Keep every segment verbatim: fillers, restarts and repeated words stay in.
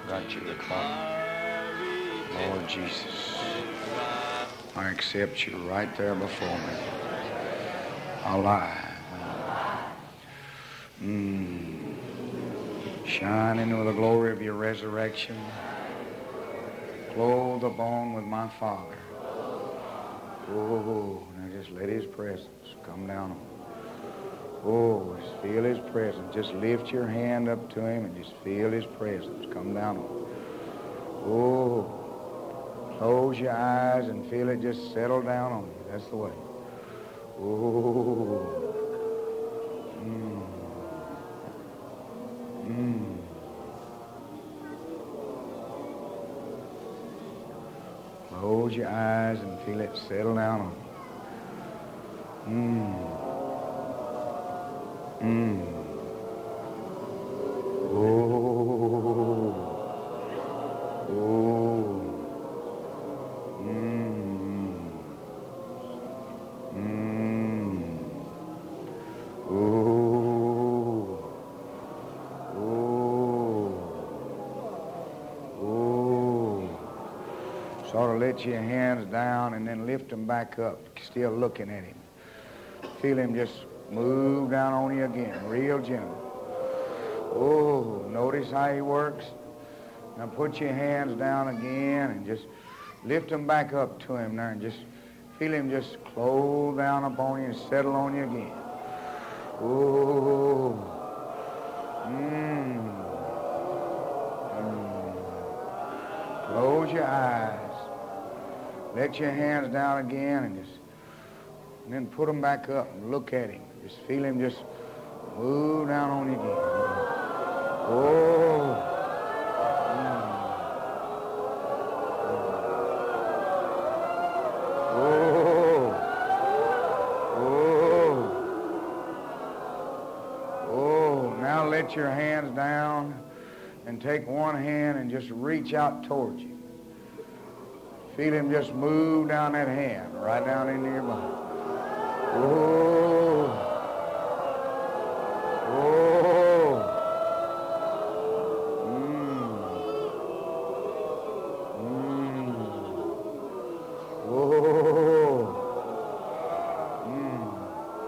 Got you the clock. Lord Jesus, I accept you right there before me. Alive. Mm. Shining with the glory of your resurrection. Clothe the bone with my Father. Oh, now just let his presence come down on him. Oh, just feel his presence. Just lift your hand up to him and just feel his presence come down on him. Oh, close your eyes and feel it just settle down on you. That's the way. Oh. Mm. Mm. Close your eyes and feel it settle down on you. Mm. Mm. Oh. Oh. Mm. Mm. Oh. Oh. Oh. Sort of let your hands down and then lift them back up, still looking at him. Feel him just move down on you again, real gentle. Oh, notice how he works. Now put your hands down again and just lift them back up to him there and just feel him just close down upon you and settle on you again. Oh. Mm. Mm. Close your eyes. Let your hands down again and just and then put them back up and look at him. Just feel him just move down on you again. Oh. Oh. Oh. Oh. Now let your hands down and take one hand and just reach out towards you. Feel him just move down that hand, right down into your body. Oh. Oh. Mm. Mm. Oh. Mm.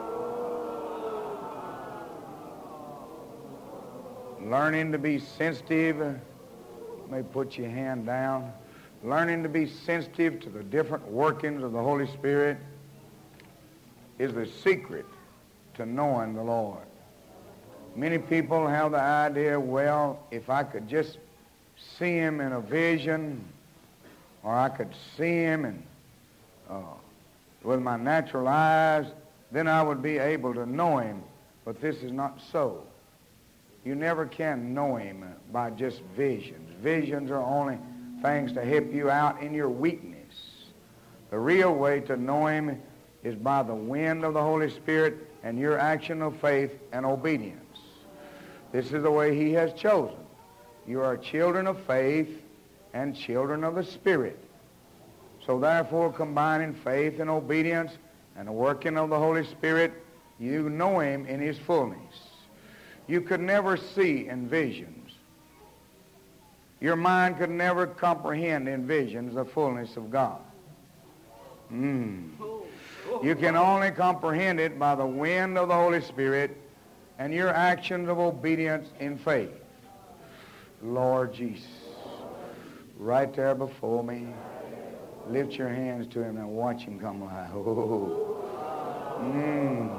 Learning to be sensitive. You may put your hand down. Learning to be sensitive to the different workings of the Holy Spirit is the secret to knowing the Lord. Many people have the idea, well, if I could just see him in a vision, or I could see him in, uh, with my natural eyes, then I would be able to know him. But this is not so. You never can know him by just visions. Visions are only things to help you out in your weakness. The real way to know him is by the wind of the Holy Spirit and your action of faith and obedience. This is the way he has chosen. You are children of faith and children of the Spirit. So therefore, combining faith and obedience and the working of the Holy Spirit, you know him in his fullness. You could never see in visions. Your mind could never comprehend in visions the fullness of God. Mm. You can only comprehend it by the wind of the Holy Spirit and your actions of obedience in faith. Lord Jesus, right there before me, lift your hands to him and watch him come alive. Oh. Mm.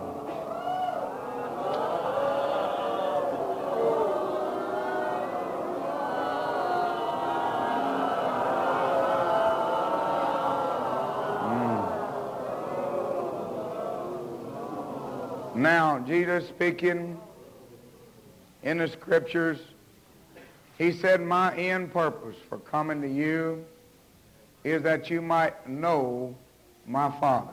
Now, Jesus speaking in the Scriptures, he said, my end purpose for coming to you is that you might know my Father.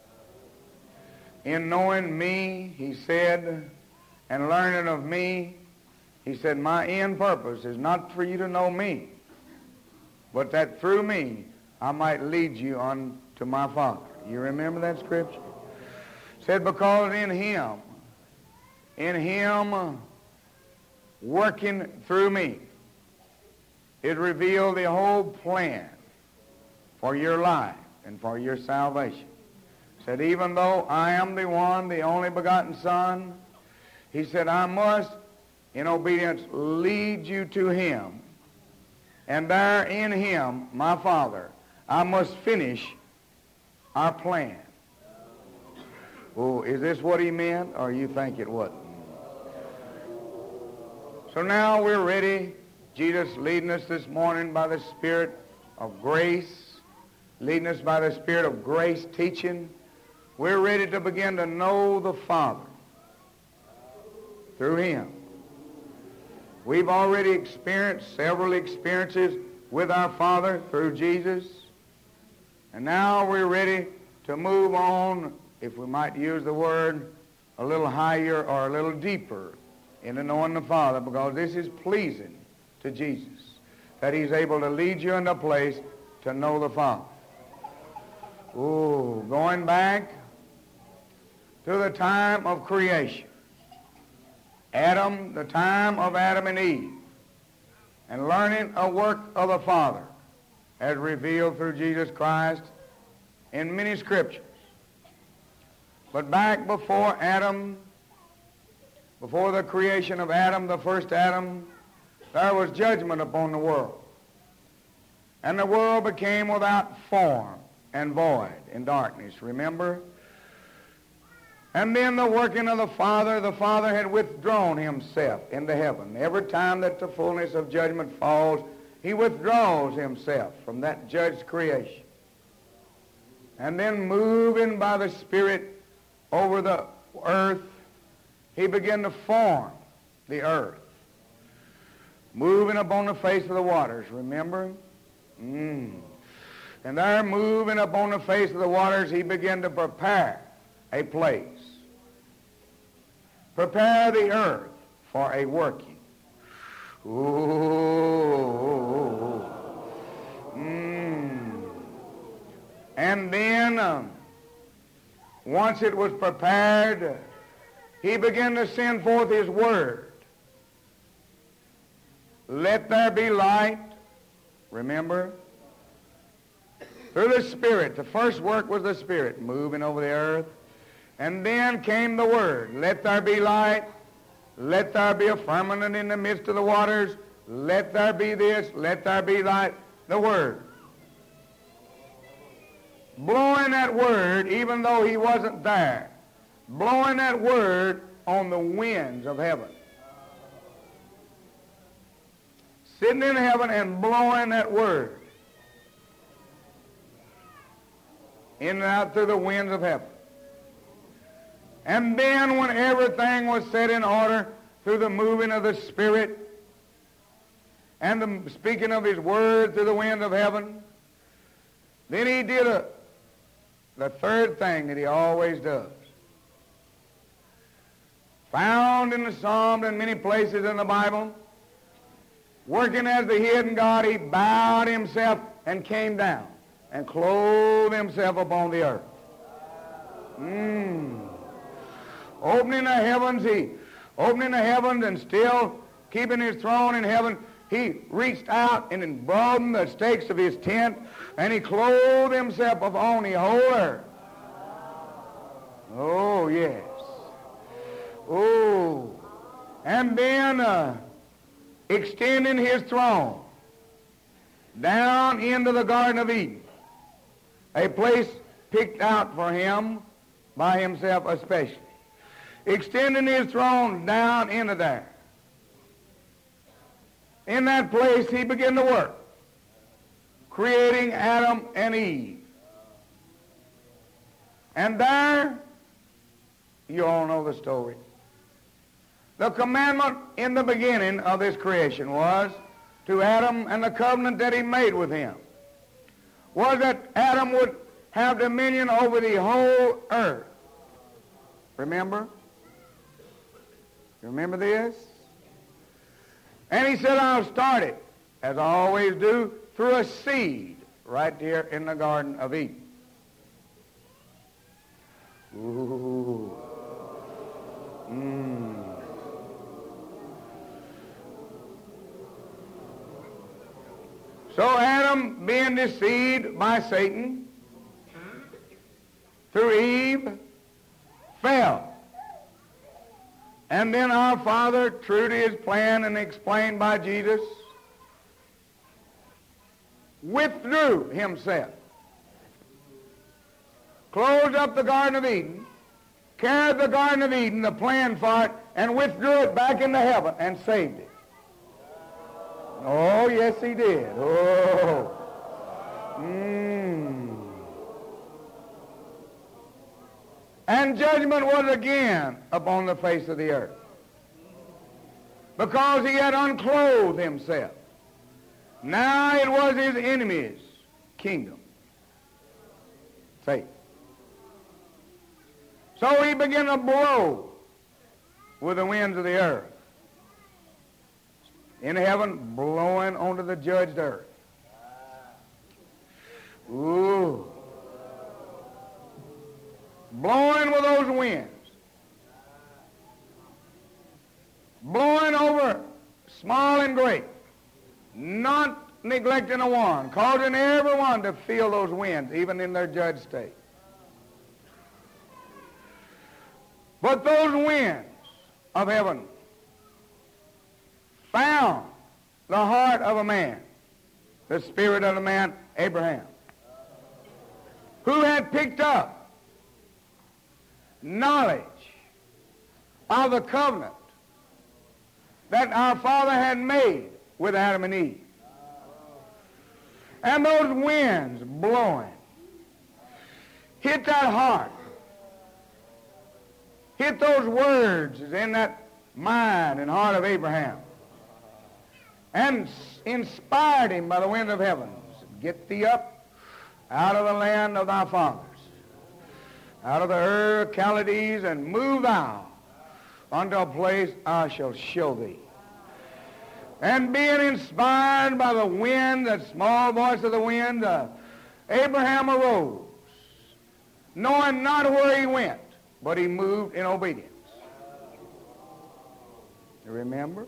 In knowing me, he said, and learning of me, he said, my end purpose is not for you to know me, but that through me I might lead you on to my Father. You remember that Scripture? Said, because in him, in him working through me, It revealed the whole plan for your life and for your salvation. He said, even though I am the one, the only begotten Son, he said, I must, in obedience, lead you to him. And there in him, my Father, I must finish our plan. Oh, is this what he meant, or you think it wasn't? So now we're ready. Jesus leading us this morning by the Spirit of grace, leading us by the Spirit of grace teaching. We're ready to begin to know the Father through him. We've already experienced several experiences with our Father through Jesus. And now we're ready to move on, if we might use the word, a little higher or a little deeper into knowing the Father, because this is pleasing to Jesus, that he's able to lead you into a place to know the Father. Ooh, going back to the time of creation. Adam, the time of Adam and Eve, and learning a work of the Father as revealed through Jesus Christ in many scriptures. But back before Adam, before the creation of Adam, the first Adam, there was judgment upon the world. And the world became without form and void in darkness, remember? And then the working of the Father, the Father had withdrawn himself into heaven. Every time that the fullness of judgment falls, he withdraws himself from that judged creation. And then moving by the Spirit over the earth, he began to form the earth. Moving upon the face of the waters, remember? Mm. And there, moving upon the face of the waters, he began to prepare a place. Prepare the earth for a working. Ooh. Mm. And then, um, once it was prepared, he began to send forth his word. Let there be light. Remember? Through the Spirit. The first work was the Spirit moving over the earth. And then came the word. Let there be light. Let there be a firmament in the midst of the waters. Let there be this. Let there be light. The word. Blowing that word even though he wasn't there. Blowing that word on the winds of heaven. Sitting in heaven and blowing that word in and out through the winds of heaven. And then when everything was set in order through the moving of the Spirit and the speaking of his word through the wind of heaven, then he did a, the third thing that he always does. Found in the Psalms and many places in the Bible, working as the hidden God, he bowed himself and came down and clothed himself upon the earth. Mm. Opening the heavens, he, opening the heavens and still keeping his throne in heaven, he reached out and then broadened the stakes of his tent, and he clothed himself upon the whole earth. Oh, yes. Oh. And then uh, extending his throne down into the Garden of Eden, a place picked out for him by himself especially. Extending his throne down into there. In that place, he began to work, creating Adam and Eve. And there, you all know the story. The commandment in the beginning of this creation was to Adam, and the covenant that he made with him was that Adam would have dominion over the whole earth. Remember? You remember this? And he said, I'll start it, as I always do, through a seed right here in the Garden of Eden. Ooh. Mm. So Adam, being deceived by Satan through Eve, fell. And then our Father, true to his plan and explained by Jesus, withdrew himself, closed up the Garden of Eden, carried the Garden of Eden, the plan for it, and withdrew it back into heaven and saved it. Oh, yes, he did. Oh. Mm. And judgment was again upon the face of the earth, because he had unclothed himself. Now it was his enemy's kingdom. Faith. So he began to blow with the winds of the earth. In heaven, blowing onto the judged earth. Ooh. Blowing with those winds. Blowing over small and great. Not neglecting a one. Causing everyone to feel those winds, even in their judged state. But those winds of heaven found the heart of a man, the spirit of the man, Abraham, who had picked up knowledge of the covenant that our Father had made with Adam and Eve. And those winds blowing hit that heart, hit those words in that mind and heart of Abraham, and inspired him by the wind of heavens. Get thee up out of the land of thy fathers, out of the Ur of Chaldees, and move thou unto a place I shall show thee. And being inspired by the wind, that small voice of the wind, uh, Abraham arose, knowing not where he went, but he moved in obedience. You remember?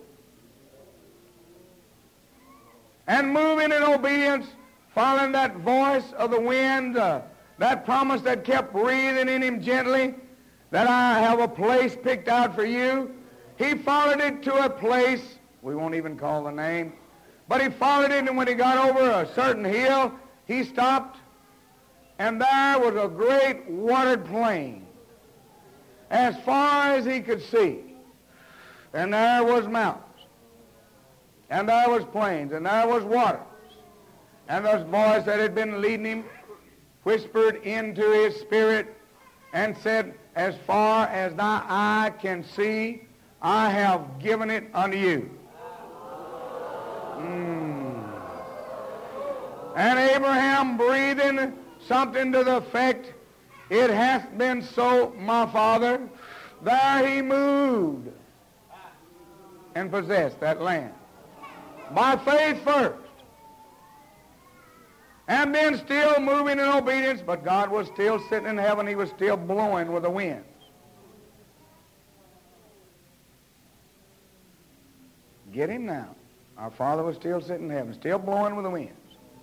And moving in obedience, following that voice of the wind, uh, that promise that kept breathing in him gently, that I have a place picked out for you. He followed it to a place, we won't even call the name, but he followed it, and when he got over a certain hill, he stopped, and there was a great watered plain as far as he could see. And there was mountains, and there was plains, and there was waters. And those voice that had been leading him whispered into his spirit and said, as far as thy eye can see, I have given it unto you. Mm. And Abraham breathing something to the effect, it hath been so, my father. There he moved and possessed that land. By faith first. And then still moving in obedience, but God was still sitting in heaven. He was still blowing with the winds. Get him now. Our Father was still sitting in heaven, still blowing with the winds.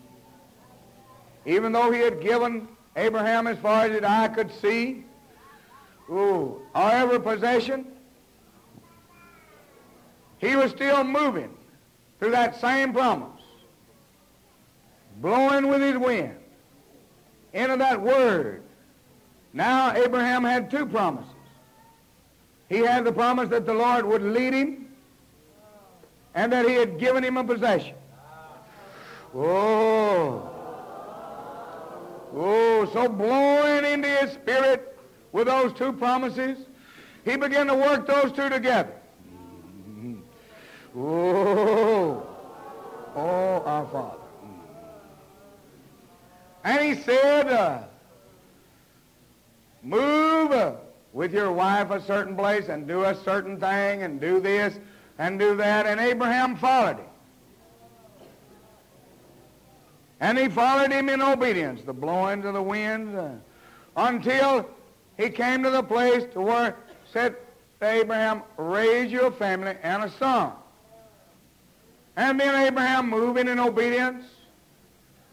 Even though he had given Abraham as far as his eye could see, ooh, or every possession, he was still moving through that same promise, blowing with his wind into that word. Now Abraham had two promises. He had the promise that the Lord would lead him and that he had given him a possession. Oh, oh, so blowing into his spirit with those two promises, he began to work those two together. Oh, oh, our Father. And he said, uh, move uh, with your wife a certain place and do a certain thing and do this and do that. And Abraham followed him. And he followed him in obedience, the blowings of the winds, uh, until he came to the place to where said to Abraham, raise you a family and a son. And then Abraham, moving in obedience,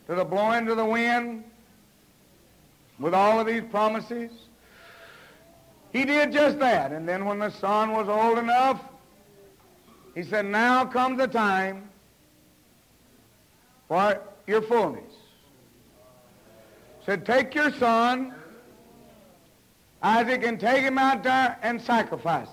to the blowing to the wind with all of these promises. He did just that. And then when the son was old enough, he said, now comes the time for your fullness. He said, take your son, Isaac, and take him out there and sacrifice him.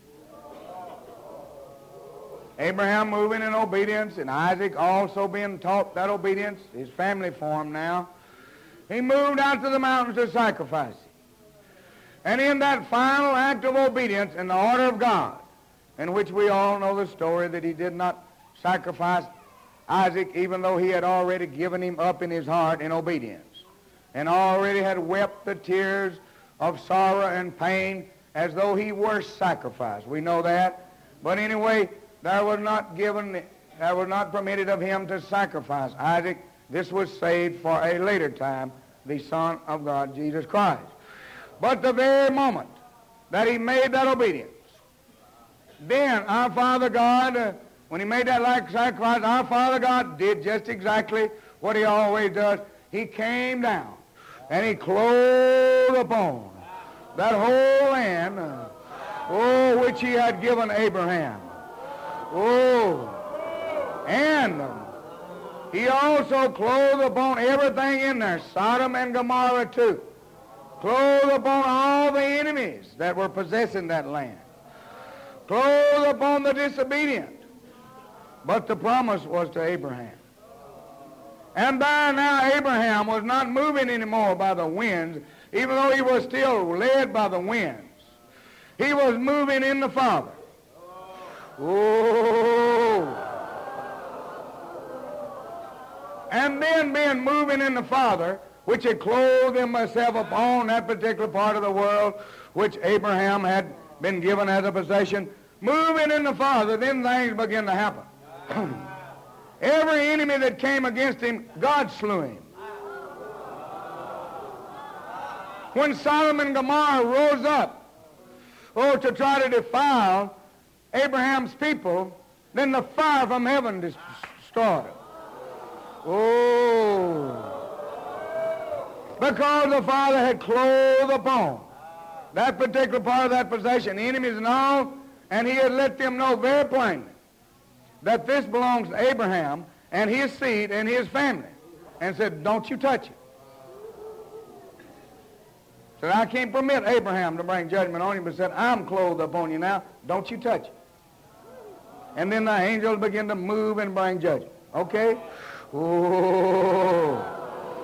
Abraham moving in obedience, and Isaac also being taught that obedience, his family form now. He moved out to the mountains to sacrifice him. And in that final act of obedience in the order of God, in which we all know the story that he did not sacrifice Isaac even though he had already given him up in his heart in obedience and already had wept the tears of sorrow and pain as though he were sacrificed. We know that. But anyway, there was not given, there was not permitted of him to sacrifice Isaac. This was saved for a later time, the Son of God, Jesus Christ. But the very moment that he made that obedience, then our Father God, uh, when he made that like sacrifice, our Father God did just exactly what he always does. He came down and he clothed upon that whole land, uh, oh, which he had given Abraham. Oh, and uh, he also clothed upon everything in there, Sodom and Gomorrah too. Clothed upon all the enemies that were possessing that land. Clothed upon the disobedient. But the promise was to Abraham. And by now Abraham was not moving anymore by the winds, even though he was still led by the winds. He was moving in the Father. Oh. And then being moving in the Father, which had clothed himself upon that particular part of the world which Abraham had been given as a possession, moving in the Father, then things began to happen. Every enemy that came against him, God slew him. When Sodom and Gomorrah rose up, oh, to try to defile Abraham's people, then the fire from heaven destroyed them. Oh. Because the Father had clothed upon that particular part of that possession, enemies and all, and he had let them know very plainly that this belongs to Abraham and his seed and his family, and said, don't you touch it. Said, I can't permit Abraham to bring judgment on him, but said, I'm clothed upon you now, don't you touch it. And then the angels begin to move and bring judgment. Okay? Oh.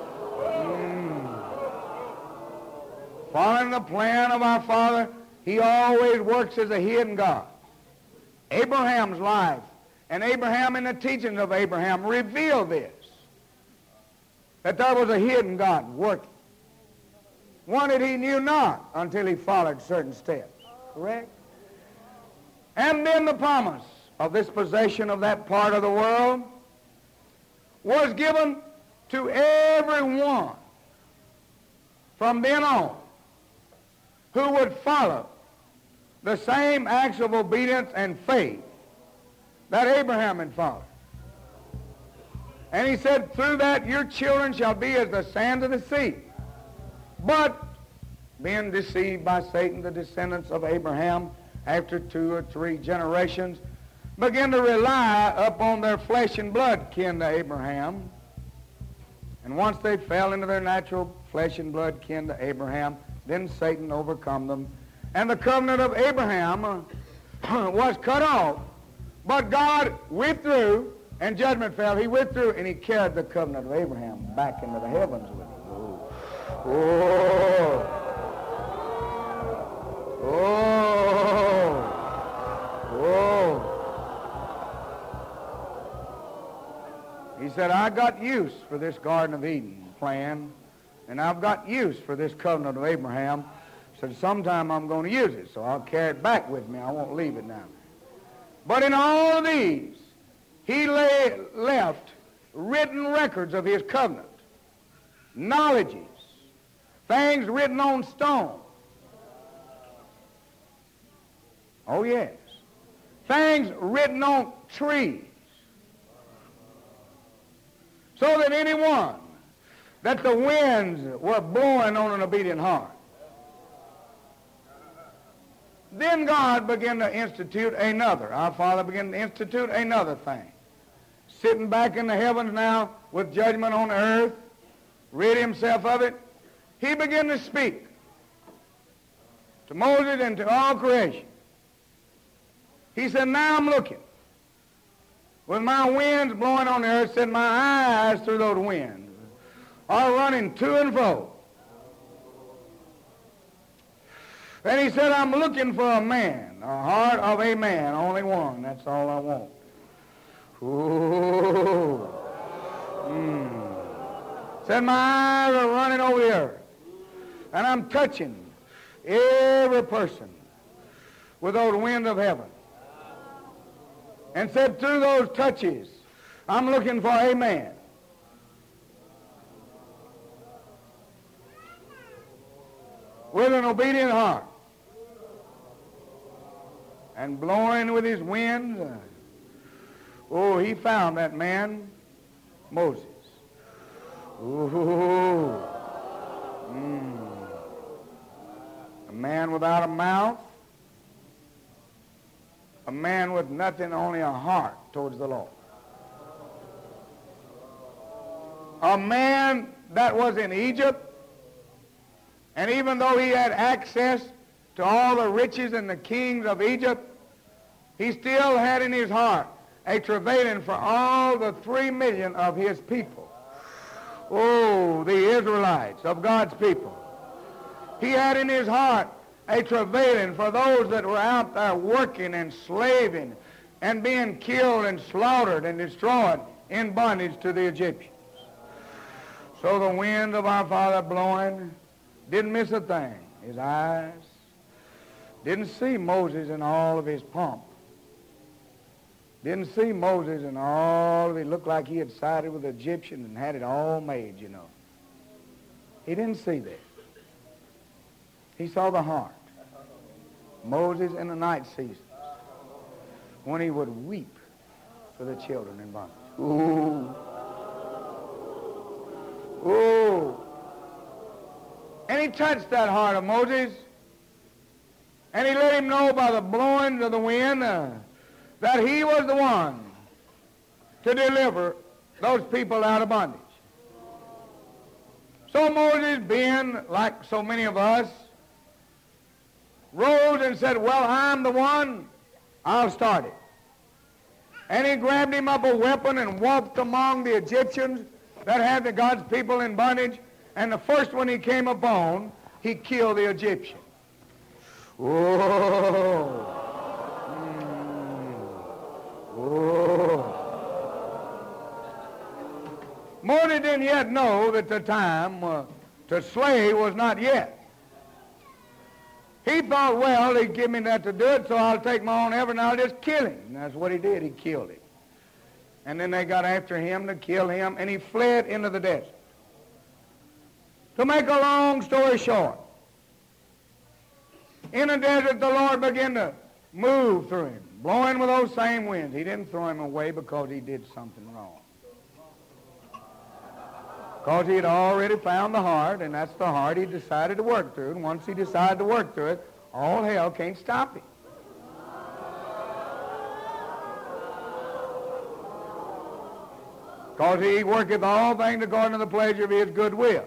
Following the plan of our Father, he always works as a hidden God. Abraham's life and Abraham and the teachings of Abraham reveal this, that there was a hidden God working. One that he knew not until he followed certain steps. Correct? And then the promise of this possession of that part of the world was given to everyone from then on who would follow the same acts of obedience and faith that Abraham had followed. And he said, through that your children shall be as the sand of the sea. But being deceived by Satan, the descendants of Abraham, after two or three generations, began to rely upon their flesh and blood kin to Abraham. And once they fell into their natural flesh and blood kin to Abraham, then Satan overcome them. And the covenant of Abraham uh, was cut off. But God withdrew, and judgment fell. He withdrew, and he carried the covenant of Abraham back into the heavens with him. Oh. Oh. Oh. He said, I got use for this Garden of Eden plan, and I've got use for this covenant of Abraham. Said, sometime I'm going to use it, so I'll carry it back with me. I won't leave it now. But in all of these, he lay, left written records of his covenant, knowledges, things written on stone. Oh, yes. Things written on trees. so that anyone, that the winds were blowing on an obedient heart. Then God began to institute another. Our Father began to institute another thing. Sitting back in the heavens now with judgment on the earth, rid himself of it, he began to speak to Moses and to all creation. He said, now I'm looking. With my winds blowing on the earth, said my eyes through those winds are running to and fro. And he said, I'm looking for a man, a heart of a man, only one. That's all I want. Ooh. Mm. Said my eyes are running over the earth. And I'm touching every person with those winds of heaven. And said through those touches, I'm looking for a man. With an obedient heart. And blowing with his winds. Uh, oh, he found that man, Moses. Ooh. Mm. A man without a mouth. A man with nothing, only a heart towards the Lord. A man that was in Egypt, and even though he had access to all the riches and the kings of Egypt, he still had in his heart a travailing for all the three million of his people. Oh, the Israelites of God's people. He had in his heart a travailing for those that were out there working and slaving and being killed and slaughtered and destroyed in bondage to the Egyptians. So the wind of our Father blowing, didn't miss a thing. His eyes didn't see Moses in all of his pomp. Didn't see Moses in all of it. Looked like he had sided with the Egyptians and had it all made, you know. He didn't see that. He saw the heart. Moses in the night seasons, when he would weep for the children in bondage. Ooh. Ooh. And he touched that heart of Moses, and he let him know by the blowing of the wind uh, that he was the one to deliver those people out of bondage. So Moses, being like so many of us, rose and said, well, I'm the one, I'll start it. And he grabbed him up a weapon and walked among the Egyptians that had the God's people in bondage, and the first one he came upon, he killed the Egyptian. Whoa. Mm. Whoa. Moses didn't yet know that the time uh, to slay was not yet. He thought, well, he'd give me that to do it, so I'll take my own effort and I'll just kill him. And that's what he did. He killed him. And then they got after him to kill him, and he fled into the desert. To make a long story short, in the desert the Lord began to move through him, blowing with those same winds. He didn't throw him away because he did something wrong. Because he had already found the heart, and that's the heart he decided to work through. And once he decided to work through it, all hell can't stop him. Because he worketh all things according to the pleasure of his good will.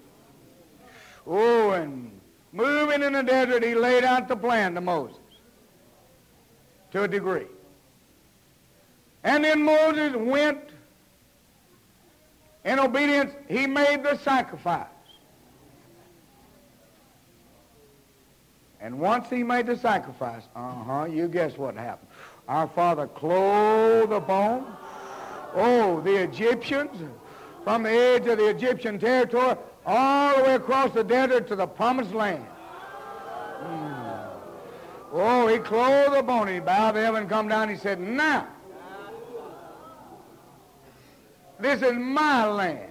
Oh, and moving in the desert, he laid out the plan to Moses to a degree. And then Moses went in obedience. He made the sacrifice. And once he made the sacrifice, uh-huh, you guess what happened. Our Father clothed upon, oh, the Egyptians, from the edge of the Egyptian territory, all the way across the desert to the promised land. Mm. Oh, he clothed upon it. He bowed to heaven and come down. He said, now, this is my land.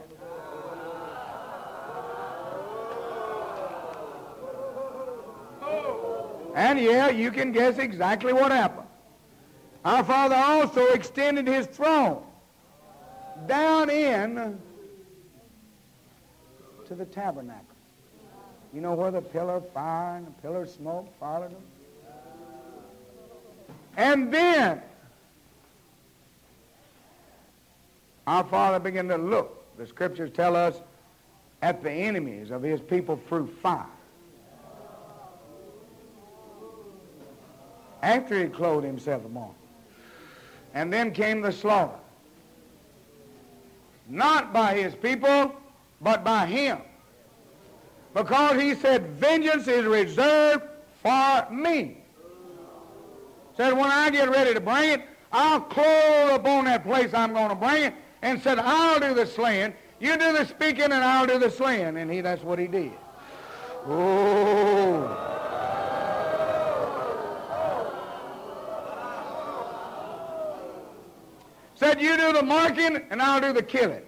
And yeah, you can guess exactly what happened. Our Father also extended his throne down in to the tabernacle. You know where the pillar of fire and the pillar of smoke followed them? And then our Father began to look. The Scriptures tell us at the enemies of his people through fire. After he clothed himself among them. And then came the slaughter. Not by his people, but by him. Because he said, vengeance is reserved for me. Said, when I get ready to bring it, I'll clothe upon that place I'm going to bring it. And said, I'll do the slaying. You do the speaking and I'll do the slaying. And he, that's what he did. Oh. Said, you do the marking and I'll do the killing.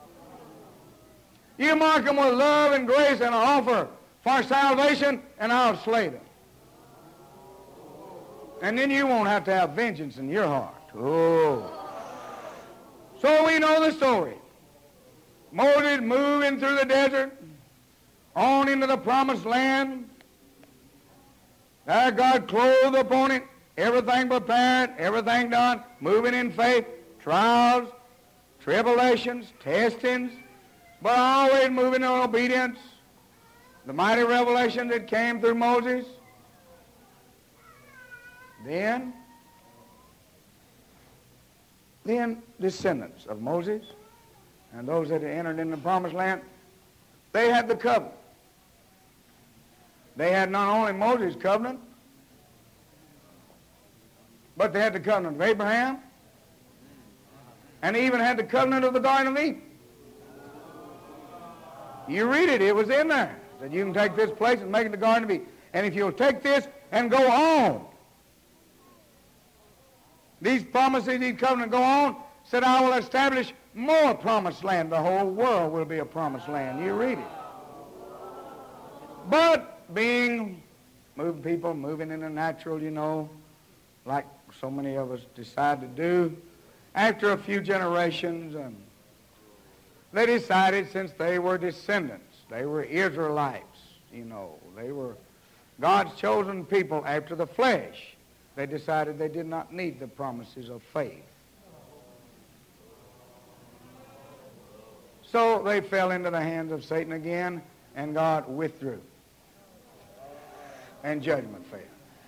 You mark them with love and grace and an offer for salvation and I'll slay them. And then you won't have to have vengeance in your heart. Oh. So we know the story. Moses moving through the desert, on into the promised land. There God clothed upon it, everything prepared, everything done, moving in faith, trials, tribulations, testings, but always moving in obedience. The mighty revelation that came through Moses. Then, then descendants of Moses and those that had entered in the promised land, they had the covenant. They had not only Moses' covenant, but they had the covenant of Abraham, and they even had the covenant of the Garden of Eden. You read it, it was in there. That you can take this place and make it the Garden of Eden. And if you'll take this and go on, these promises, these covenants go on, said, I will establish more promised land. The whole world will be a promised land. You read it. But being moving people, moving in the natural, you know, like so many of us decide to do, after a few generations, um, they decided, since they were descendants, they were Israelites, you know, they were God's chosen people after the flesh, they decided they did not need the promises of faith. So they fell into the hands of Satan again, and God withdrew. And judgment fell.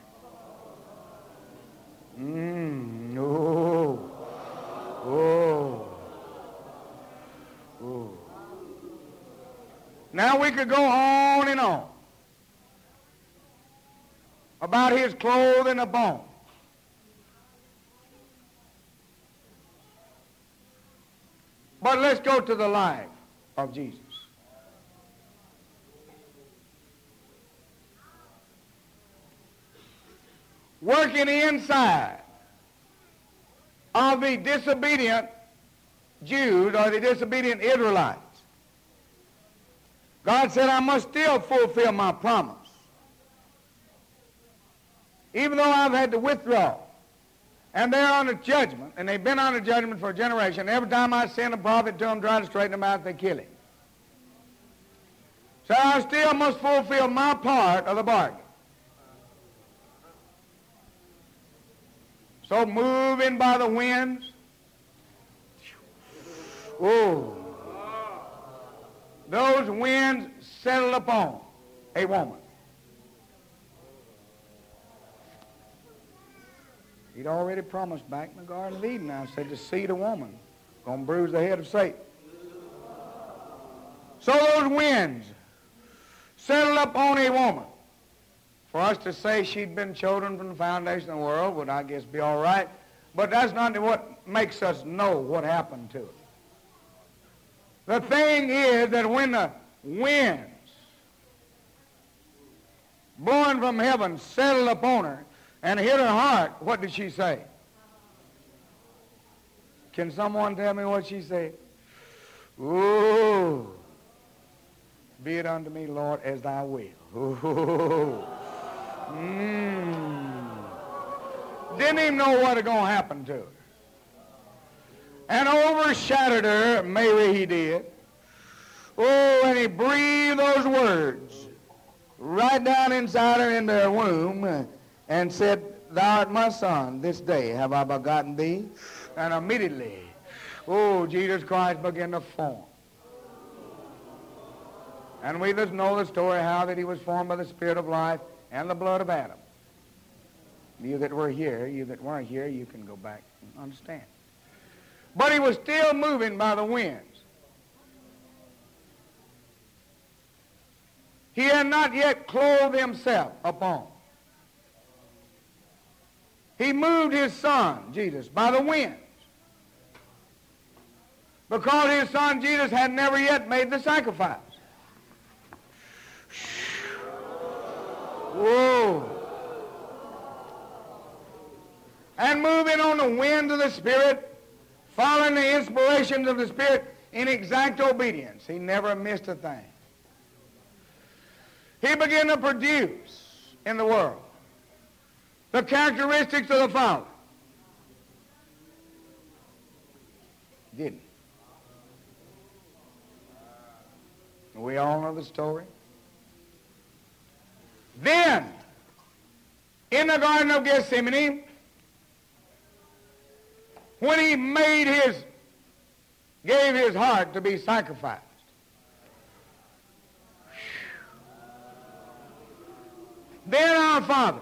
Mmm, oh, oh, oh. Now we could go on and on about his clothing of bone. But let's go to the life of Jesus. Working inside of the disobedient Jews or the disobedient Israelites, God said, I must still fulfill my promise. Even though I've had to withdraw. And they're under judgment, and they've been under judgment for a generation. Every time I send a prophet to them, try to straighten them out, they kill him. So I still must fulfill my part of the bargain. So moving by the winds, oh, those winds settled upon a woman. He'd already promised back in the Garden of Eden, I said, the seed of woman going to bruise the head of Satan. So those winds settled upon a woman. For us to say she'd been chosen from the foundation of the world would, I guess, be all right. But that's not what makes us know what happened to her. The thing is that when the winds blowing from heaven settled upon her and hit her heart, what did she say? Can someone tell me what she said? Ooh, be it unto me, Lord, as thy will. Ooh. Mm. Didn't even know what was going to happen to her. and overshadowed her. Mary he did. Oh, and he breathed those words right down inside her in her womb and said, thou art my son, this day have I begotten thee. And immediately, oh, Jesus Christ began to form. And we just know the story how that he was formed by the Spirit of life and the blood of Adam. You that were here, you that weren't here, you can go back and understand. But he was still moving by the winds. He had not yet clothed himself upon. He moved his son, Jesus, by the winds. Because his son, Jesus, had never yet made the sacrifice. Whoa. And moving on the wind of the Spirit, following the inspirations of the Spirit in exact obedience. He never missed a thing. He began to produce in the world the characteristics of the Father. Didn't he? We all know the story. Then, in the Garden of Gethsemane, when he made his, gave his heart to be sacrificed, then our Father,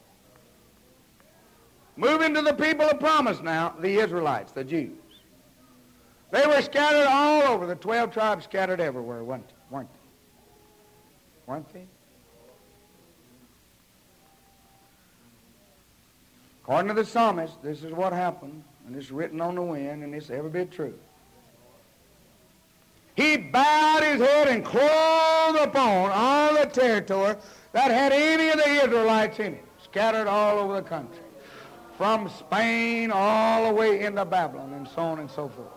moving to the people of promise now, the Israelites, the Jews. They were scattered all over, the twelve tribes scattered everywhere, weren't they? Weren't they? Weren't they? According to the psalmist, this is what happened, and it's written on the wind, and it's every bit true. He bowed his head and clothed upon all the territory that had any of the Israelites in it, scattered all over the country, from Spain all the way into Babylon, and so on and so forth.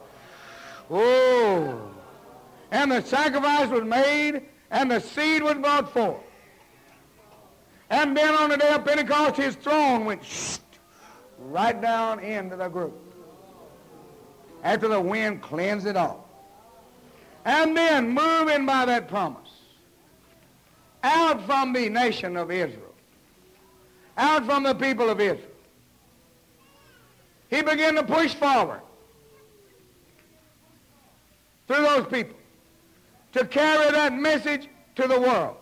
Oh, and the sacrifice was made, and the seed was brought forth. And then on the day of Pentecost, his throne went right down into the group, after the wind cleansed it off. And then, moving by that promise, out from the nation of Israel, out from the people of Israel, he began to push forward through those people to carry that message to the world.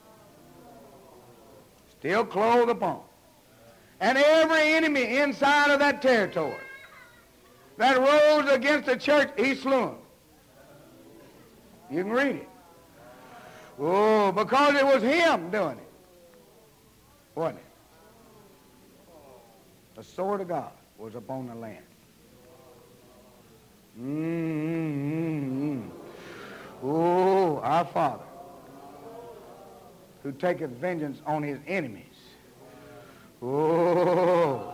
Still clothed upon. And every enemy inside of that territory that rose against the church, he slew them. You can read it. Oh, because it was him doing it. Wasn't it? The sword of God was upon the land. Mm-hmm. Oh, our Father, who taketh vengeance on his enemies. Oh.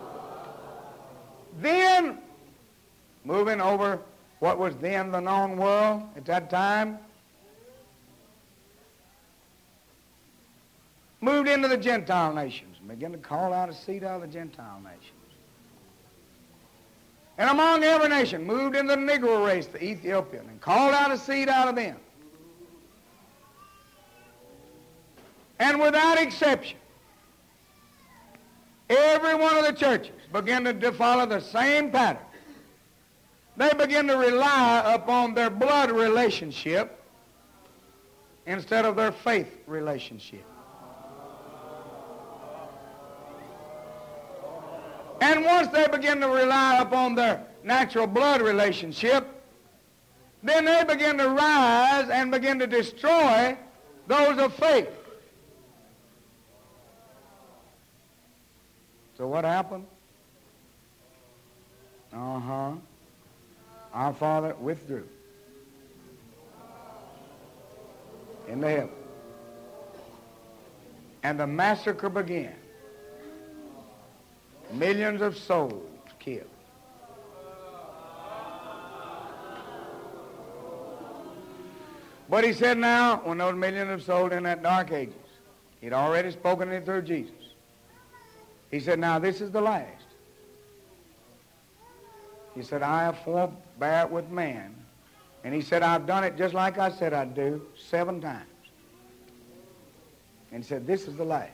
Then, moving over what was then the known world at that time, moved into the Gentile nations and began to call out a seed out of the Gentile nations. And among every nation, moved into the Negro race, the Ethiopian, and called out a seed out of them. And without exception, every one of the churches began to follow the same pattern. They began to rely upon their blood relationship instead of their faith relationship. And once they begin to rely upon their natural blood relationship, then they begin to rise and begin to destroy those of faith. So what happened? Uh-huh. Our Father withdrew into heaven. And the massacre began. Millions of souls killed. But he said now, when those millions of souls in that dark ages, he'd already spoken it through Jesus. He said, now this is the last. He said, I have forbear with man. And he said, I've done it just like I said I'd do, seven times. And he said, this is the last.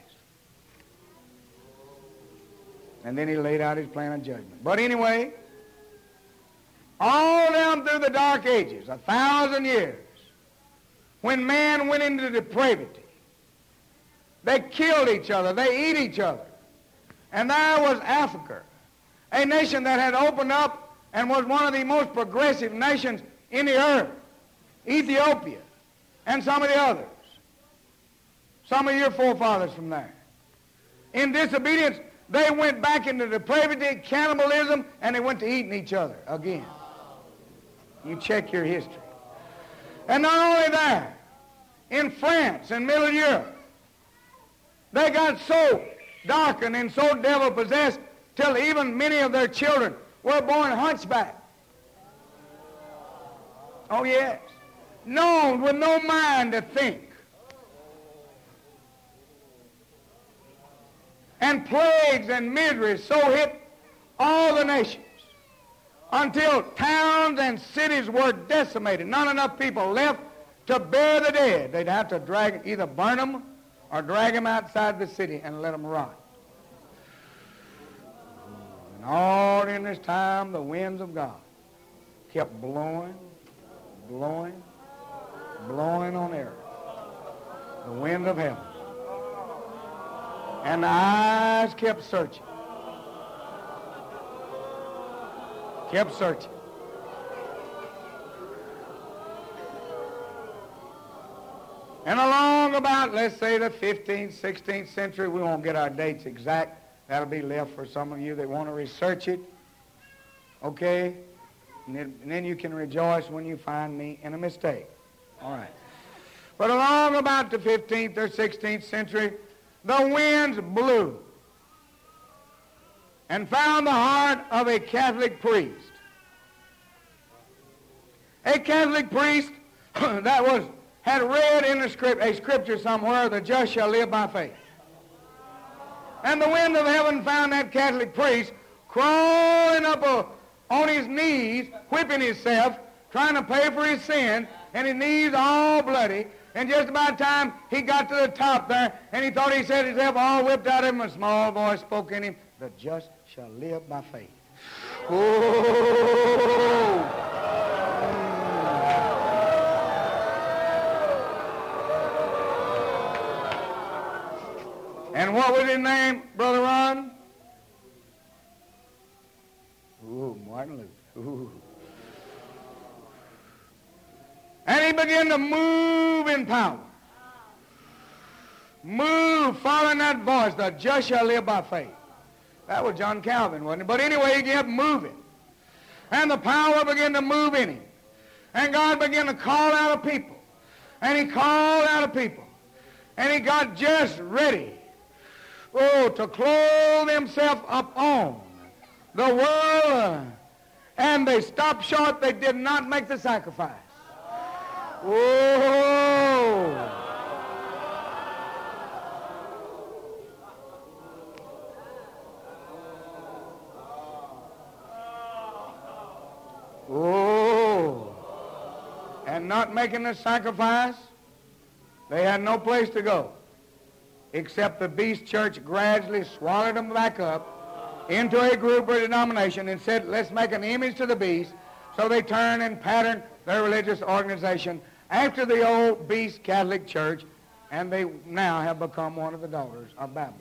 And then he laid out his plan of judgment. But anyway, all down through the dark ages, a thousand years, when man went into depravity, they killed each other, they ate each other. And there was Africa, a nation that had opened up and was one of the most progressive nations in the earth. Ethiopia and some of the others. Some of your forefathers from there. In disobedience, they went back into depravity, cannibalism, and they went to eating each other again. You check your history. And not only that, in France and Middle Europe, they got so darkened and so devil-possessed till even many of their children were born hunchback. Oh, yes. No, with no mind to think. And plagues and miseries so hit all the nations until towns and cities were decimated. Not enough people left to bury the dead. They'd have to drag, either burn them or drag them outside the city and let them rot. And all in this time, the winds of God kept blowing, blowing, blowing on earth. The wind of heaven. And the eyes kept searching. Kept searching. And along about, let's say, the fifteenth, sixteenth century, we won't get our dates exact. That'll be left for some of you that want to research it. Okay? And then, and then you can rejoice when you find me in a mistake. All right. But along about the fifteenth or sixteenth century, the winds blew and found the heart of a Catholic priest. A Catholic priest that was had read in the script, a scripture somewhere, the just shall live by faith. And the wind of heaven found that Catholic priest crawling up a, on his knees, whipping himself, trying to pay for his sin, and his knees all bloody. And just about time he got to the top there, and he thought he said himself all whipped out of him, a small voice spoke in him, the just shall live by faith. Oh! And what was his name, Brother Ron? Ooh, Martin Luther. Ooh. And he began to move in power. Move, following that voice, the just shall live by faith. That was John Calvin, wasn't it? But anyway, he kept moving. And the power began to move in him. And God began to call out a people. And he called out a people. And he got just ready, oh, to clothe himself upon the world. And they stopped short. They did not make the sacrifice. Oh! Oh! And not making the sacrifice, they had no place to go, except the beast church gradually swallowed them back up into a group or denomination and said, let's make an image to the beast. So they turned and patterned their religious organization after the old beast Catholic Church, and they now have become one of the daughters of Babylon.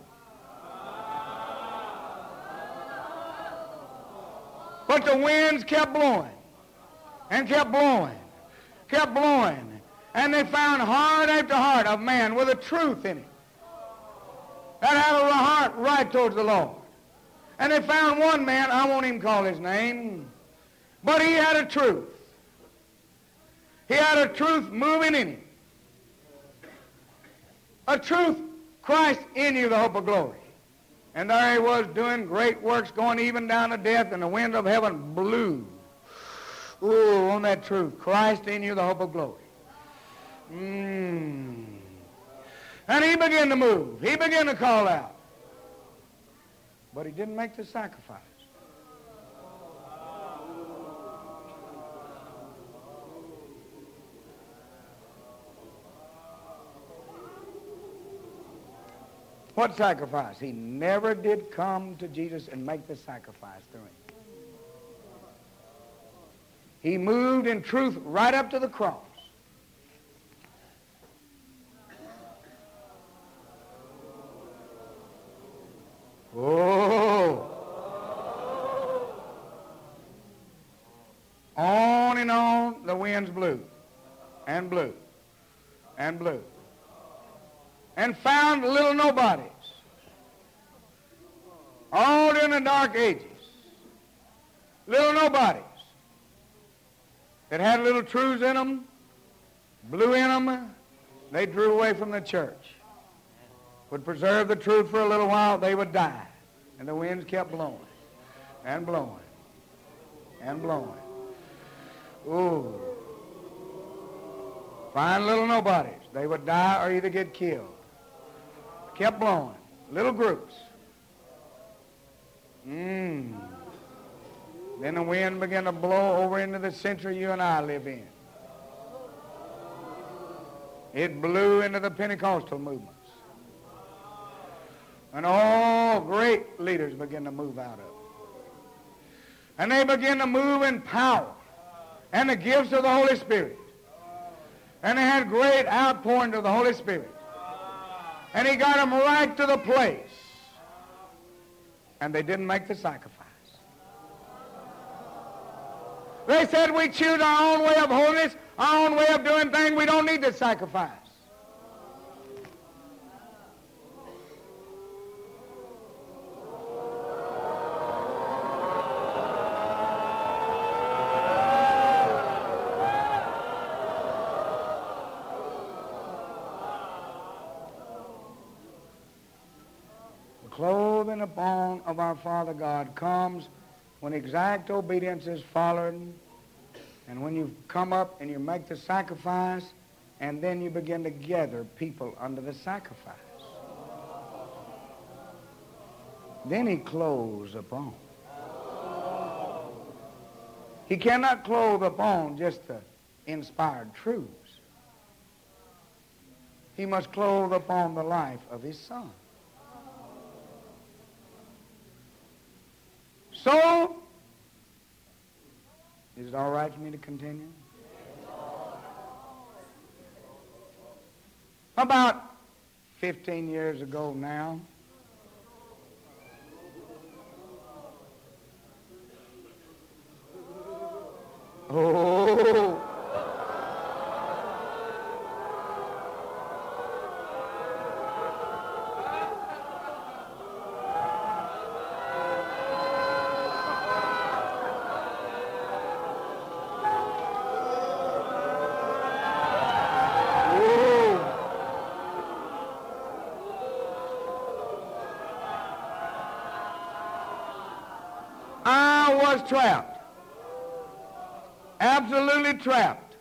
But the winds kept blowing and kept blowing, kept blowing, and they found heart after heart of man with a truth in it that had a heart right towards the Lord. And they found one man, I won't even call his name, but he had a truth. He had a truth moving in him. A truth, Christ in you, the hope of glory. And there he was doing great works, going even down to death, and the wind of heaven blew. Ooh, on that truth, Christ in you, the hope of glory. Mm. And he began to move. He began to call out. But he didn't make the sacrifice. What sacrifice? He never did come to Jesus and make the sacrifice through him. He moved in truth right up to the cross. Oh. On and on the winds blew and blew and blew and found little nobodies. All during the dark ages. Little nobodies that had little truths in them, blew in them, they drew away from the church. Would preserve the truth for a little while, they would die. And the winds kept blowing and blowing and blowing. Ooh. Fine little nobodies. They would die or either get killed. Kept blowing. Little groups. Mmm. Then the wind began to blow over into the century you and I live in. It blew into the Pentecostal movements. And all great leaders began to move out of it. And they began to move in power and the gifts of the Holy Spirit. And they had great outpouring of the Holy Spirit. And he got them right to the place. And they didn't make the sacrifice. They said, we choose our own way of holiness, our own way of doing things. We don't need to sacrifice. The clothing upon of our Father God comes when exact obedience is followed, and when you come up and you make the sacrifice, and then you begin to gather people under the sacrifice. Then he clothes upon. He cannot clothe upon just the inspired truths. He must clothe upon the life of his Son. So, is it all right for me to continue? About fifteen years ago now, oh, trapped. Absolutely trapped.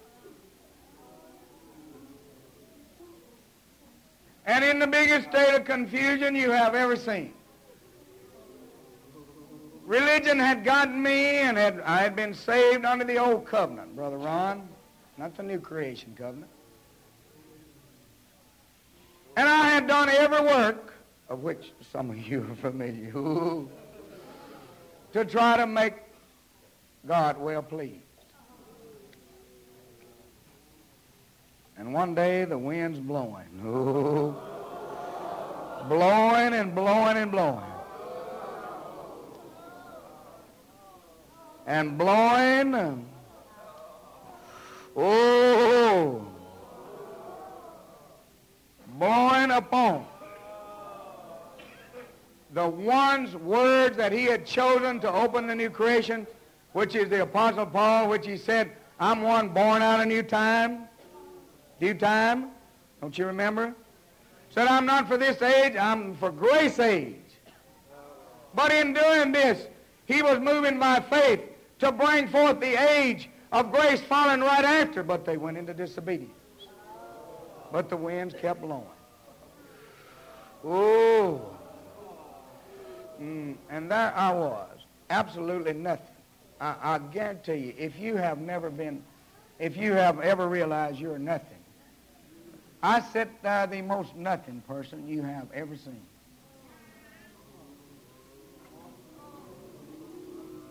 And in the biggest state of confusion you have ever seen. Religion had gotten me, and had, I had been saved under the old covenant, Brother Ron, not the new creation covenant. And I had done every work, of which some of you are familiar, to try to make God well pleased. And one day the wind's blowing. Oh, blowing and blowing and blowing. And blowing. Oh, blowing upon the one's words that he had chosen to open the new creation, which is the Apostle Paul, which he said, I'm one born out of new time, due time. Don't you remember? Said, I'm not for this age, I'm for grace age. But in doing this, he was moving by faith to bring forth the age of grace following right after, but they went into disobedience. But the winds kept blowing. Oh. Mm, and there I was, absolutely nothing. I, I guarantee you, if you have never been, if you have ever realized you're nothing, I sit there the most nothing person you have ever seen.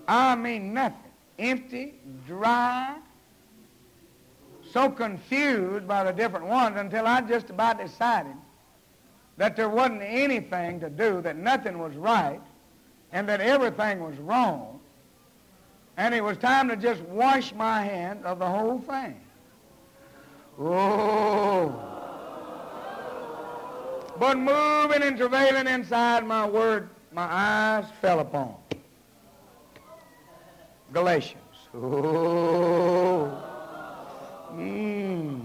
I mean nothing. Empty, dry, so confused by the different ones until I just about decided that there wasn't anything to do, that nothing was right, and that everything was wrong. And it was time to just wash my hands of the whole thing. Oh. But moving and travailing inside my word, my eyes fell upon Galatians. Oh. Mm.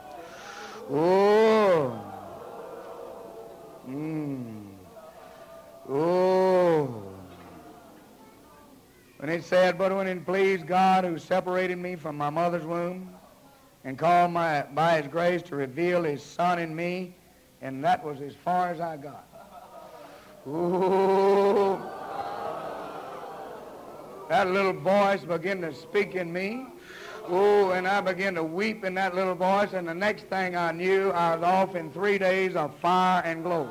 Oh. Mm. Oh. When it said, but when it pleased God who separated me from my mother's womb and called my, by his grace to reveal his Son in me, and that was as far as I got. Ooh. That little voice began to speak in me. Oh, and I began to weep in that little voice, and the next thing I knew, I was off in three days of fire and glory.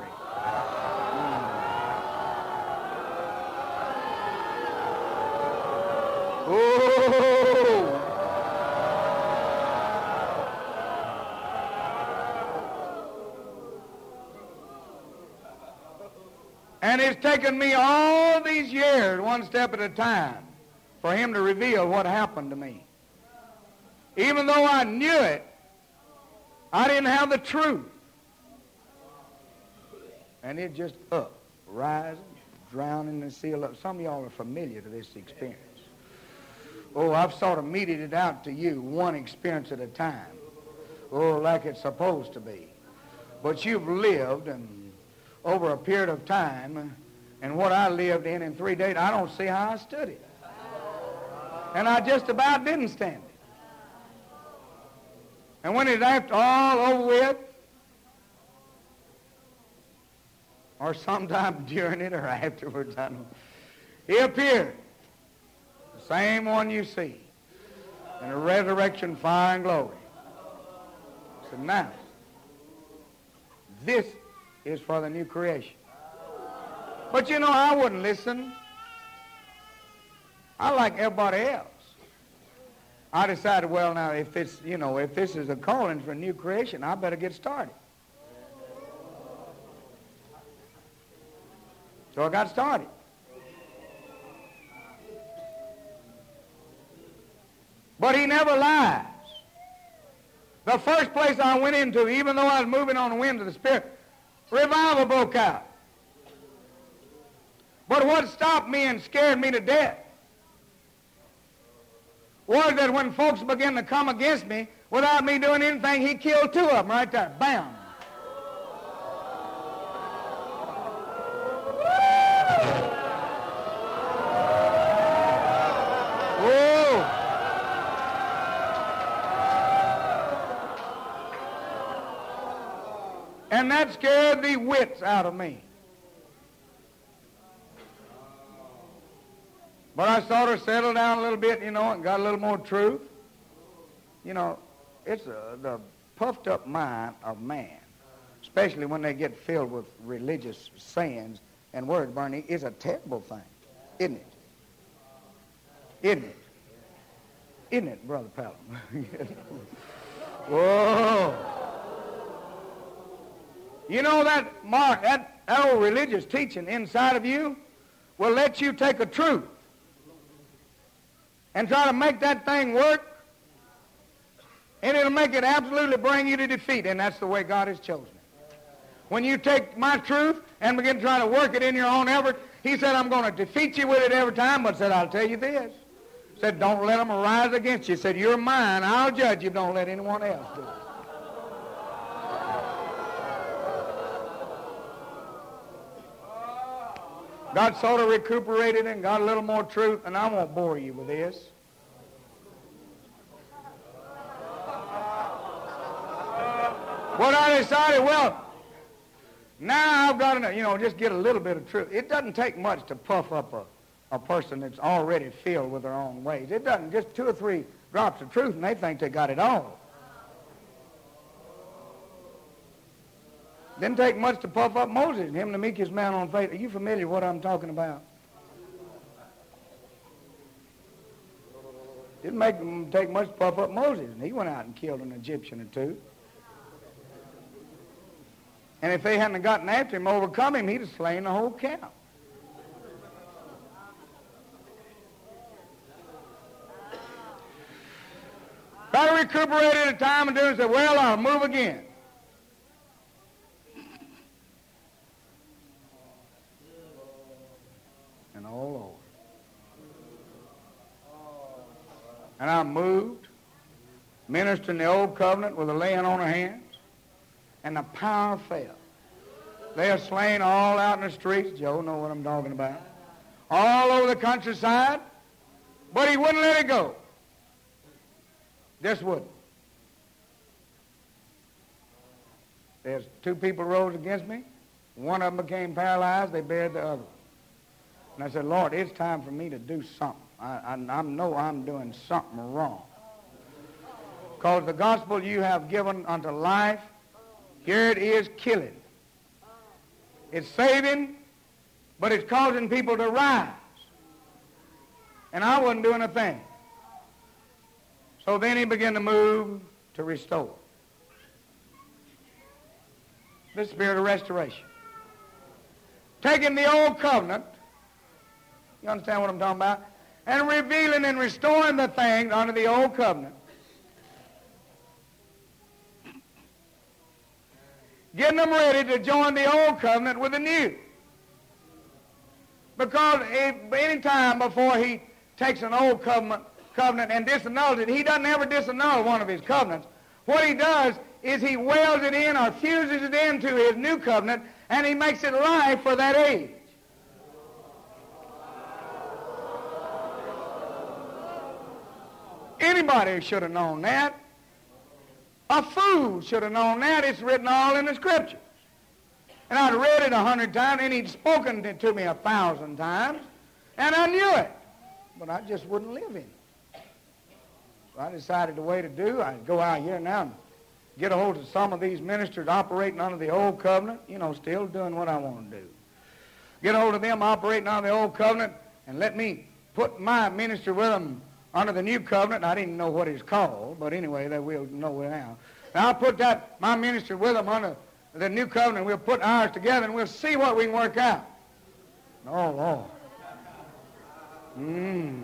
Oh! And it's taken me all these years, one step at a time, for him to reveal what happened to me. Even though I knew it, I didn't have the truth. And it just up, rising, drowning in the sea of love. Some of y'all are familiar to this experience. Oh, I've sort of meted it out to you, one experience at a time. Oh, like it's supposed to be. But you've lived and over a period of time, and what I lived in in three days, I don't see how I stood it. And I just about didn't stand it. And when it's after all over with, or sometime during it or afterwards, I don't know, he appeared. The same one you see in the resurrection, fire, and glory. So now, this is for the new creation. But you know, I wouldn't listen. I like everybody else. I decided, well, now, if this, you know, if this is a calling for a new creation, I better get started. So I got started. But he never lies. The first place I went into, even though I was moving on the wind of the Spirit, revival broke out. But what stopped me and scared me to death was that when folks began to come against me, without me doing anything, he killed two of them right there. Bam. Whoa. And that scared the wits out of me. But I sort of settled down a little bit, you know, and got a little more truth. You know, it's a, the puffed up mind of man, especially when they get filled with religious sayings and word burning, is a terrible thing, isn't it? Isn't it? Isn't it, Brother Pelham? Whoa. You know that, Mark, that, that old religious teaching inside of you will let you take a truth and try to make that thing work, and it'll make it absolutely bring you to defeat, and that's the way God has chosen it. When you take my truth and begin trying to work it in your own effort, he said, I'm going to defeat you with it every time, but said, I'll tell you this. Said, don't let them arise against you. Said, you're mine. I'll judge you. Don't let anyone else do it. God sort of recuperated and got a little more truth, and I won't bore you with this. But I decided, well, now I've got to, you know, just get a little bit of truth. It doesn't take much to puff up a, a person that's already filled with their own ways. It doesn't, just two or three drops of truth, and they think they got it all. Didn't take much to puff up Moses, him the meekest man on faith. Are you familiar with what I'm talking about? Didn't make them take much to puff up Moses, and he went out and killed an Egyptian or two. And if they hadn't gotten after him, overcome him, he'd have slain the whole camp. Got to recuperate at a time and do and say, well, I'll move again. And all over. And I moved, ministering the old covenant with the laying on of hands, and the power fell. They are slain all out in the streets. Joe know what I'm talking about. All over the countryside, but he wouldn't let it go. Just wouldn't. There's two people rose against me. One of them became paralyzed. They buried the other. And I said, Lord, it's time for me to do something. I, I, I know I'm doing something wrong. Because the gospel you have given unto life, here it is killing. It's saving, but it's causing people to rise. And I wasn't doing a thing. So then he began to move to restore. The spirit of restoration. Taking the old covenant, you understand what I'm talking about? And revealing and restoring the things under the old covenant. Getting them ready to join the old covenant with the new. Because if, any time before he takes an old covenant, covenant and disannuls it, he doesn't ever disannul one of his covenants. What he does is he welds it in or fuses it into his new covenant, and he makes it live for that age. Anybody should have known that. A fool should have known that. It's written all in the Scriptures. And I'd read it a hundred times, and he'd spoken it to me a thousand times, and I knew it. But I just wouldn't live in it. So I decided the way to do, I'd go out here now and get a hold of some of these ministers operating under the old covenant, you know, still doing what I want to do. Get a hold of them operating under the old covenant and let me put my minister with them under the new covenant. I didn't know what it's called, but anyway, that we'll know it now. Now I'll put that, my minister with them under the new covenant. We'll put ours together and we'll see what we can work out. Oh, Lord. Mmm.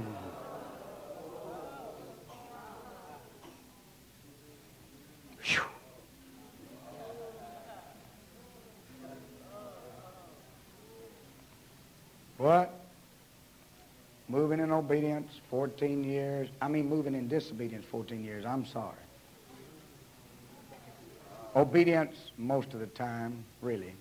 What? Moving in obedience, fourteen years. I mean, moving in disobedience, fourteen years. I'm sorry. Obedience most of the time, really.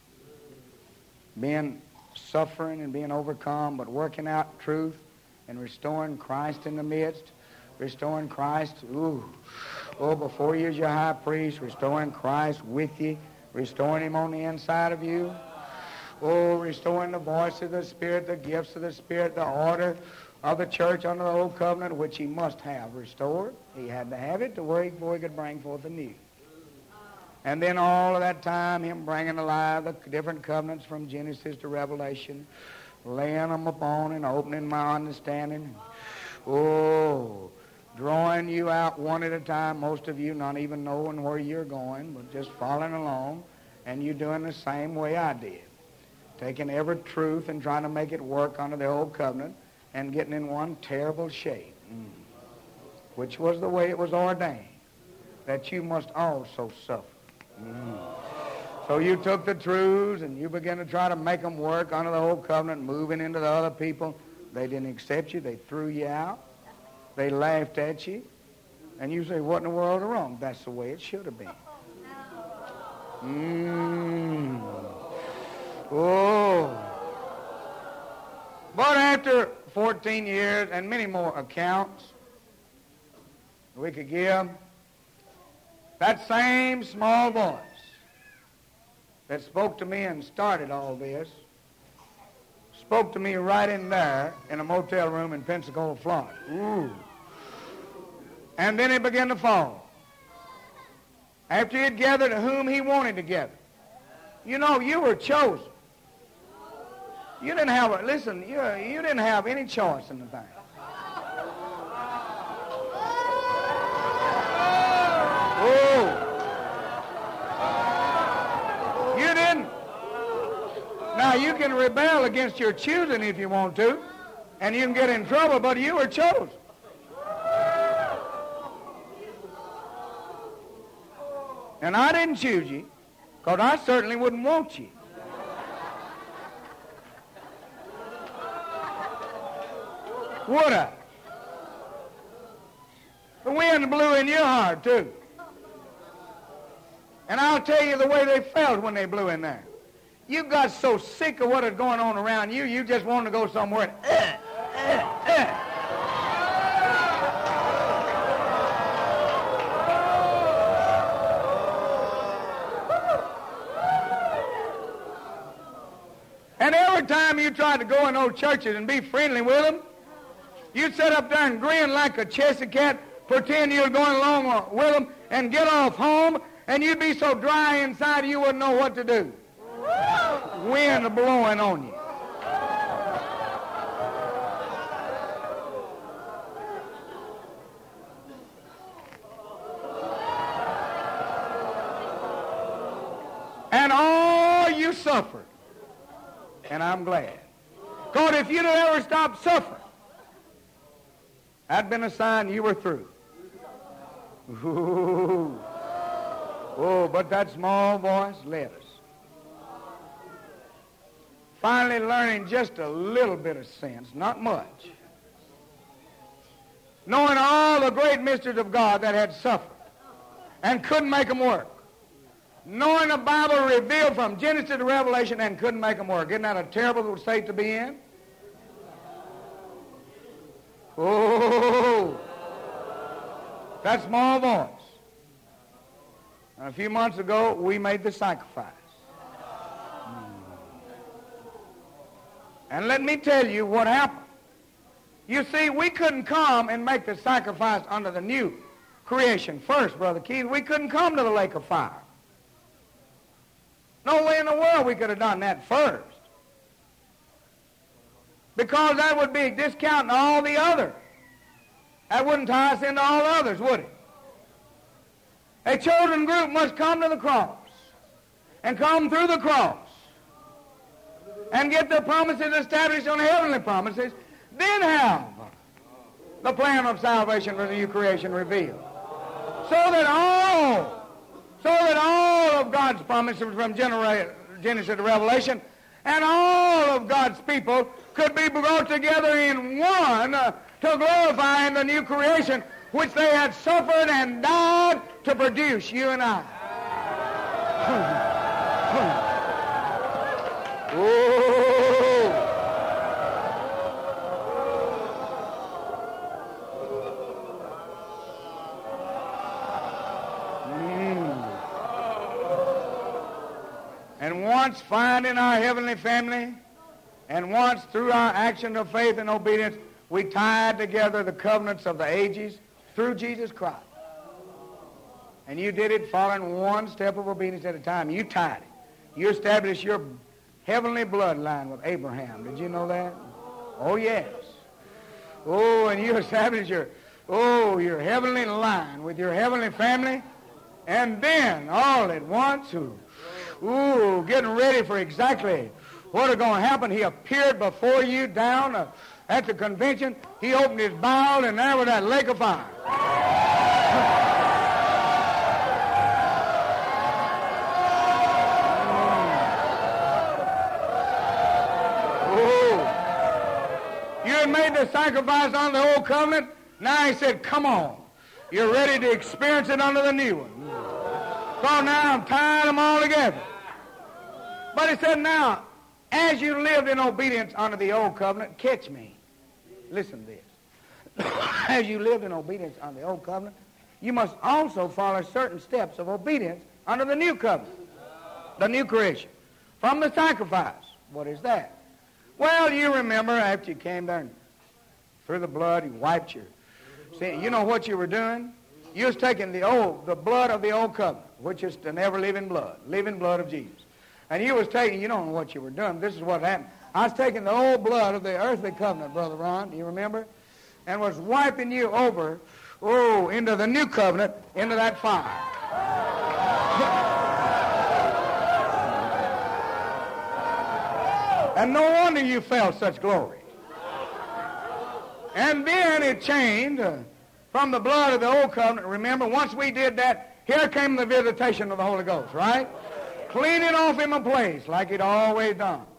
Being suffering and being overcome, but working out truth and restoring Christ in the midst. Restoring Christ, ooh. Oh, before you as your high priest, restoring Christ with you, restoring him on the inside of you. Oh, restoring the voice of the Spirit, the gifts of the Spirit, the order of the church under the old covenant, which he must have restored. He had to have it to where he, before he could bring forth the new. And then all of that time, him bringing alive the different covenants from Genesis to Revelation, laying them upon and opening my understanding. Oh, drawing you out one at a time, most of you not even knowing where you're going, but just following along, and you doing the same way I did. Taking every truth and trying to make it work under the old covenant and getting in one terrible shape, mm. which was the way it was ordained, that you must also suffer. Mm. So you took the truths and you began to try to make them work under the old covenant, moving into the other people. They didn't accept you. They threw you out. They laughed at you. And you say, what in the world is wrong? That's the way it should have been. Mm. Oh. But after fourteen years and many more accounts we could give, that same small voice that spoke to me and started all this spoke to me right in there in a motel room in Pensacola, Florida. Ooh. And then it began to fall. After he had gathered whom he wanted to gather. You know, you were chosen. You didn't have, a, listen, you, you didn't have any choice in the thing. Now, you can rebel against your choosing if you want to, and you can get in trouble, but you were chosen. And I didn't choose you, because I certainly wouldn't want you. Would I? The wind blew in your heart, too. And I'll tell you the way they felt when they blew in there. You got so sick of what is going on around you, you just wanted to go somewhere and, uh, uh, uh. And every time you tried to go in those churches and be friendly with them, you'd sit up there and grin like a chessy cat, pretend you were going along with them, and get off home, and you'd be so dry inside you wouldn't know what to do. Wind blowing on you. And all you suffered. And I'm glad. Because if you'd have ever stopped suffering, that'd been a sign you were through. Ooh. Oh, but that small voice led us. Finally learning just a little bit of sense, not much. Knowing all the great mysteries of God that had suffered and couldn't make them work. Knowing the Bible revealed from Genesis to Revelation and couldn't make them work. Isn't that a terrible state to be in? Oh, that small voice. And a few months ago, we made the sacrifice. And let me tell you what happened. You see, we couldn't come and make the sacrifice under the new creation first, Brother Keith. We couldn't come to the lake of fire. No way in the world we could have done that first. Because that would be discounting all the others. That wouldn't tie us into all others, would it? A chosen group must come to the cross and come through the cross and get their promises established on heavenly promises, then have the plan of salvation for the new creation revealed. So that all, so that all of God's promises from Genesis to Revelation and all of God's people could be brought together in one uh, to glorify in the new creation which they had suffered and died to produce, you and I. Oh. Mm. And once finding our heavenly family, and once through our action of faith and obedience, we tied together the covenants of the ages through Jesus Christ. And you did it following one step of obedience at a time. You tied it. You established your heavenly bloodline with Abraham. Did you know that? Oh, yes. Oh, and you established your, oh, your heavenly line with your heavenly family. And then, all at once, ooh, ooh getting ready for exactly what is going to happen. He appeared before you down uh, at the convention. He opened his bowels, and there was that lake of fire. You had made the sacrifice on the old covenant. Now he said, come on. You're ready to experience it under the new one. So now I'm tying them all together. But he said, now, as you lived in obedience under the old covenant, catch me. Listen to this. As you lived in obedience under the old covenant, you must also follow certain steps of obedience under the new covenant, the new creation. From the sacrifice. What is that? Well, you remember after you came there and through the blood, you wiped your sin. You know what you were doing? You was taking the old, the blood of the old covenant, which is the never-living blood, living blood of Jesus. And you was taking, you don't know what you were doing. This is what happened. I was taking the old blood of the earthly covenant, Brother Ron, do you remember? And was wiping you over, oh, into the new covenant, into that fire. And no wonder you felt such glory. And then it changed uh, from the blood of the old covenant. Remember, once we did that, here came the visitation of the Holy Ghost, right? Cleaning off him a place like he'd always done.